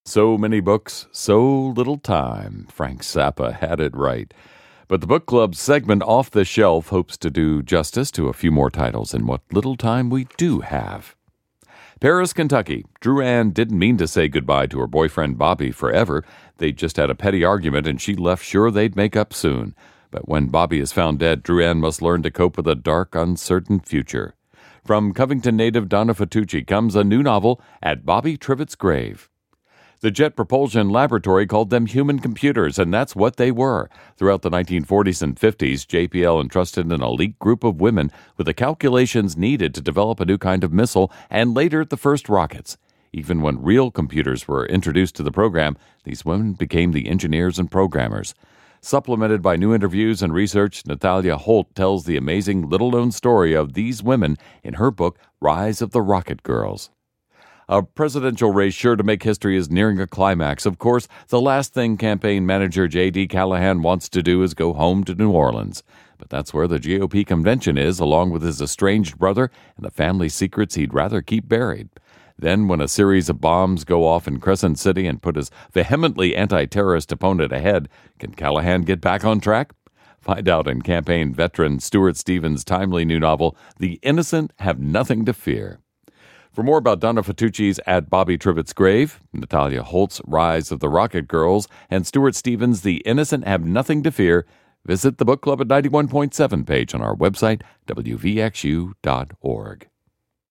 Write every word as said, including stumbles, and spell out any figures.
So many books, so little time. Frank Zappa had it right. But the book club segment Off the Shelf hopes to do justice to a few more titles in what little time we do have. Paris, Kentucky. Drew Ann didn't mean to say goodbye to her boyfriend Bobby forever. They just had a petty argument and she left sure they'd make up soon. But when Bobby is found dead, Drew Ann must learn to cope with a dark, uncertain future. From Covington native Donna Fatucci comes a new novel, At Bobby Trivett's Grave. The Jet Propulsion Laboratory called them human computers, and that's what they were. Throughout the nineteen forties and fifties, J P L entrusted an elite group of women with the calculations needed to develop a new kind of missile, and later the first rockets. Even when real computers were introduced to the program, these women became the engineers and programmers. Supplemented by new interviews and research, Natalia Holt tells the amazing little-known story of these women in her book, Rise of the Rocket Girls. A presidential race sure to make history is nearing a climax. Of course, the last thing campaign manager J D Callahan wants to do is go home to New Orleans. But that's where the G O P convention is, along with his estranged brother and the family secrets he'd rather keep buried. Then, when a series of bombs go off in Crescent City and put his vehemently anti-terrorist opponent ahead, can Callahan get back on track? Find out in campaign veteran Stuart Stevens' timely new novel, The Innocent Have Nothing to Fear. For more about Donna Fatucci's At Bobby Trivett's Grave, Natalia Holt's Rise of the Rocket Girls, and Stuart Stevens' The Innocent Have Nothing to Fear, visit the Book Club at ninety-one point seven page on our website, W V X U dot org.